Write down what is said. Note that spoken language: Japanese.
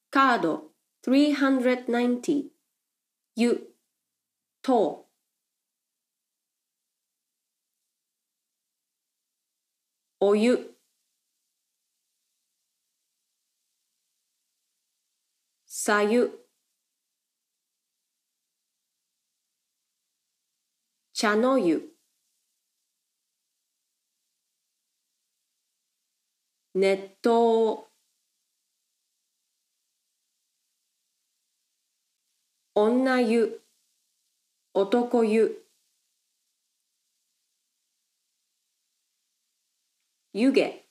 カード390湯とお湯さゆ茶の湯熱湯女湯男湯湯気